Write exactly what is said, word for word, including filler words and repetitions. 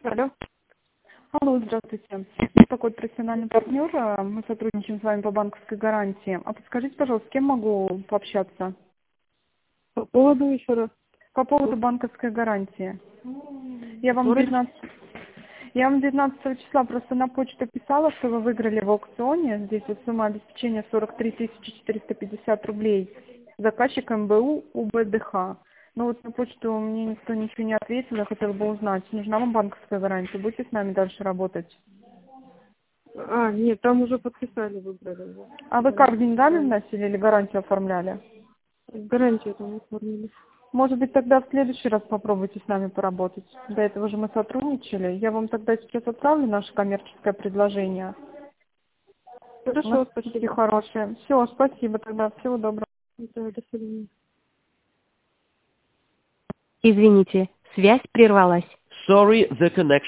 Алло. Алло, здравствуйте. Беспокоит профессиональный партнер. э, Мы сотрудничаем с вами по банковской гарантии. А подскажите, пожалуйста, с кем могу пообщаться? По поводу еще раз. По поводу банковской гарантии. Я вам Который? девятнадцатого я вам девятнадцатого числа просто на почту писала, что вы выиграли в аукционе. Здесь вот сумма обеспечения сорок три тысячи четыреста пятьдесят рублей. Заказчик МБУ УБДХ. Но вот на почту мне никто ничего не ответил. Я хотела бы узнать, нужна вам банковская гарантия? Будете с нами дальше работать? А, нет, там уже подписали, выбрали его. А вы Там как, деньгами подписали. вносили или гарантию оформляли? Гарантию там оформили. Может быть, тогда в следующий раз попробуйте с нами поработать. До этого же мы сотрудничали. Я вам тогда сейчас отправлю наше коммерческое предложение. У нас Хорошо, такие спасибо. хорошие. Все, спасибо тогда. Всего доброго. Да, до свидания. Извините, связь прервалась. Sorry, the connection